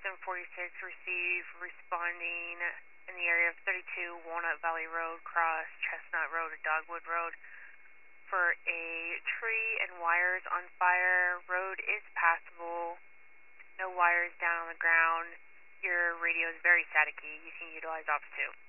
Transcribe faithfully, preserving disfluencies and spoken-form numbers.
seven forty-six, receive responding in the area of thirty-two Walnut Valley Road, cross Chestnut Road and Dogwood Road for a tree and wires on fire. Road is passable, no wires down on the ground. Your radio is very staticky. You can utilize ops two.